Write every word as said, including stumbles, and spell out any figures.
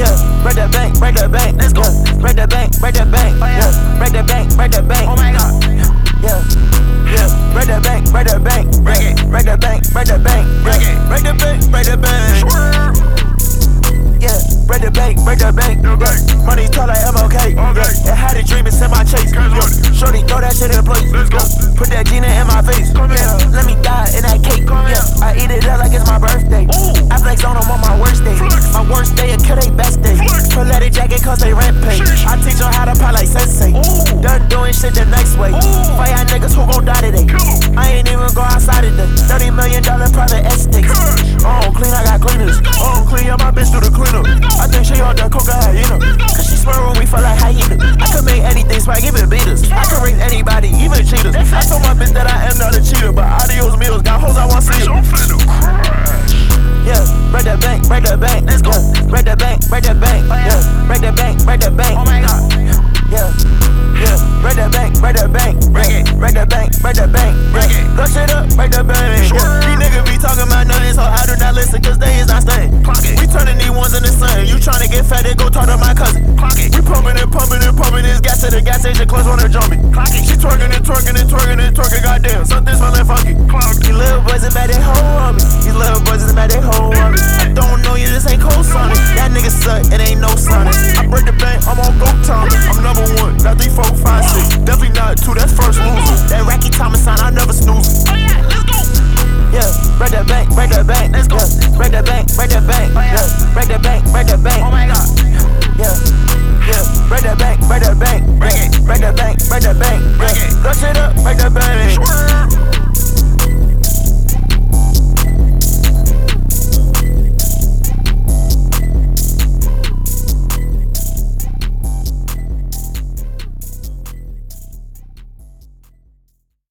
Yeah, break the bank, break the bank. Let's go. Break the bank, break the bank. Yeah, break the bank, break the bank. Oh my god. Yeah, yeah. Break the bank, break the bank. Break it. Break the bank, break the bank. Break it. Break the bank, break the bank. Yeah, break the bank, break the bank. Yeah. Money tall like M L K. Yeah, I had a dream, it's in my chase. Yeah. Shorty, throw that shit in place. Let's go. Put that Gina in my face. Yeah. Let me die in that cake. Yeah. I eat it up like it's my birthday. Ooh. I flex on them on my worst day. Flex. My worst day, it kill they best day. Put let it jacket cause they rent pay. Sheesh. I teach them how to pop like sensei. Ooh. Done doing shit the next way. Ooh. Fight y'all niggas who gon' die today. I ain't even go outside today. thirty million dollar private estates. Oh, clean, I got cleaners. Oh, clean, yeah, my bitch do the cleaner. I think she on the coca hyena. Cause she swear when we feel like hyena. I could make anything swag, even beaters. I could raise anybody, even cheaters. I told my bitch that I am not a cheater, but adios meals got hoes I want to see. Yeah, break the bank, break the bank. Let's go. Break the bank, break the bank. Yeah, break the bank, break the bank. Oh my god. Yeah, yeah. Break the bank, break the bank. Break it. Break the bank, break the bank. Break it. Go shit up, break the bank. Yeah. These niggas be talking about nothing, so I do not listen, cause they is not staying. We turning these ones in the sun. You tryna get fat, then go talk to my cousin. We pumping and pumping and pumping this gas to the gas station, close on her jump me. She twerking and twerking and twerking and twerking, goddamn, something smelling funky. These little boys is mad, they hoe on me. These little boys is mad, they hoe on me. I don't know you, this ain't cold Sonic. That nigga suck, it ain't no Sonic. I break the bank, I'm on go time. I'm number one, not three, four, five, six. Definitely not two, that's first loser. That Racky Thomas sign, I never snooze. Oh yeah, let's go. Yeah, break the bank, break the bank. Let's go. Yeah, break the bank, break the bank. Yeah, break the bank, break the bank. Oh my god. Yeah, yeah, break the bank, break the bank. Break it. Break the bank, break the bank. Break it. Go shit up, break the bank.